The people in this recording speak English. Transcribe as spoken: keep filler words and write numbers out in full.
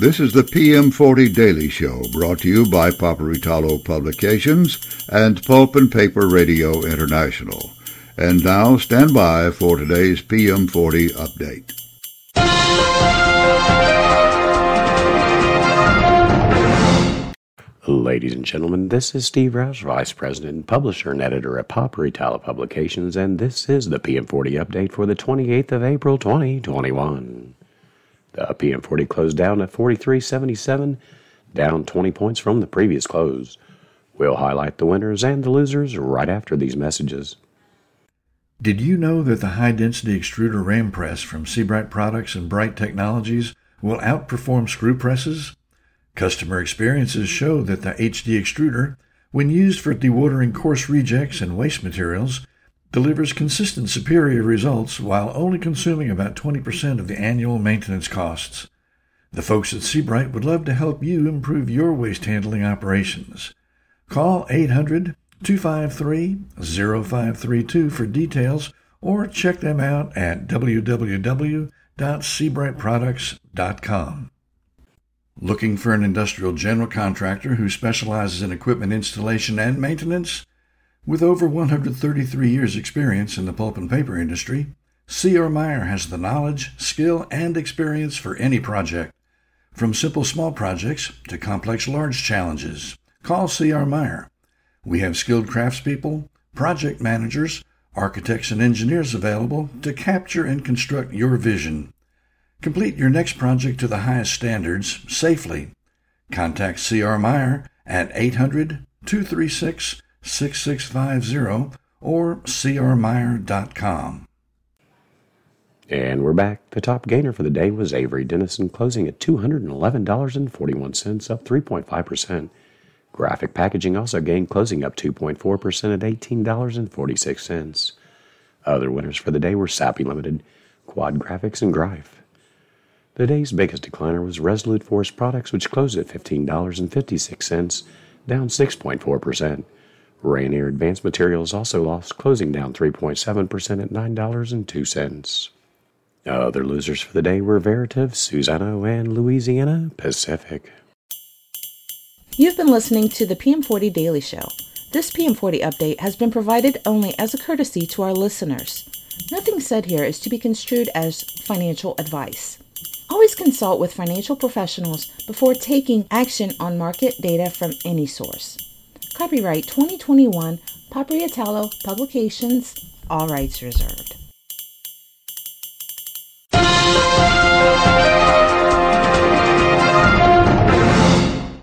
This is the P M forty Daily Show, brought to you by Paperitalo Publications and Pulp and Paper Radio International. And now, stand by for today's P M forty update. Ladies and gentlemen, this is Steve Rouse, Vice President, Publisher, and Editor at Paperitalo Publications, and this is the P M forty update for the twenty-eighth of April, twenty twenty-one. The P M forty closed down at forty-three seventy-seven, down twenty points from the previous close. We'll highlight the winners and the losers right after these messages. Did you know that the high-density extruder ram press from Seabright Products and Bright Technologies will outperform screw presses? Customer experiences show that the H D extruder, when used for dewatering coarse rejects and waste materials, delivers consistent superior results while only consuming about twenty percent of the annual maintenance costs. The folks at Seabright would love to help you improve your waste handling operations. Call eight hundred, two five three, zero five three two for details or check them out at w w w dot seabright products dot com. Looking for an industrial general contractor who specializes in equipment installation and maintenance? With over one hundred thirty-three years' experience in the pulp and paper industry, C R. Meyer has the knowledge, skill, and experience for any project. From simple small projects to complex large challenges, call C R. Meyer. We have skilled craftspeople, project managers, architects, and engineers available to capture and construct your vision. Complete your next project to the highest standards safely. Contact C R. Meyer at eight hundred, two three six, six six five zero or c r meyer dot com. And we're back. The top gainer for the day was Avery Dennison, closing at two hundred eleven dollars and forty-one cents, up three point five percent. Graphic Packaging also gained, closing up two point four percent at eighteen dollars and forty-six cents. Other winners for the day were Sappi Limited, Quad Graphics, and Greif. The day's biggest decliner was Resolute Forest Products, which closed at fifteen dollars and fifty-six cents, down six point four percent. Rainier Advanced Materials also lost, closing down three point seven percent at nine dollars and two cents. Other losers for the day were Veritiv, Suzano, and Louisiana Pacific. You've been listening to the P M forty Daily Show. This P M forty update has been provided only as a courtesy to our listeners. Nothing said here is to be construed as financial advice. Always consult with financial professionals before taking action on market data from any source. Copyright twenty twenty-one, Paperitalo Publications, all rights reserved.